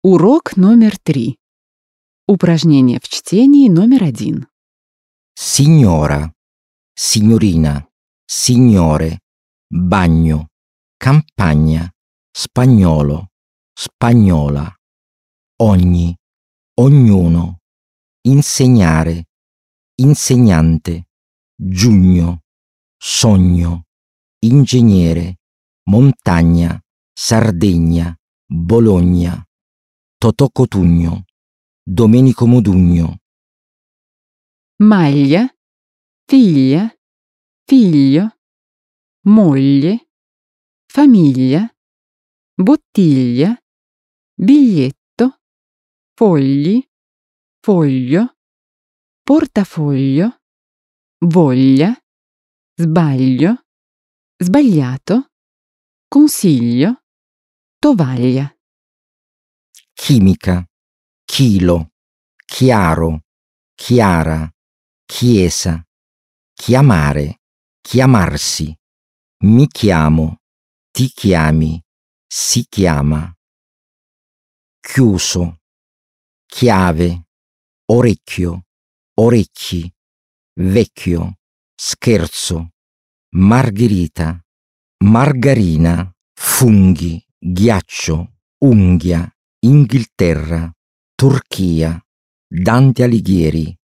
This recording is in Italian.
Урок номер 3. Упражнение в чтении номер 1. Signora, signorina, signore, bagno, campagna, spagnolo, spagnola, ogni, ognuno, insegnare, insegnante, giugno, sogno, ingegnere, montagna, Sardegna, Bologna, Totò Cotugno, Domenico Modugno. Maglia, figlia, figlio, moglie, famiglia, bottiglia, biglietto, fogli, foglio, portafoglio, voglia, sbaglio, sbagliato, consiglio, tovaglia. Chimica, chilo, chiaro, chiara, chiesa, chiamare, chiamarsi, mi chiamo, ti chiami, si chiama. Chiuso, chiave, orecchio, orecchi, vecchio, scherzo, margherita, margarina, funghi, ghiaccio, unghia, Inghilterra, Turchia, Dante Alighieri,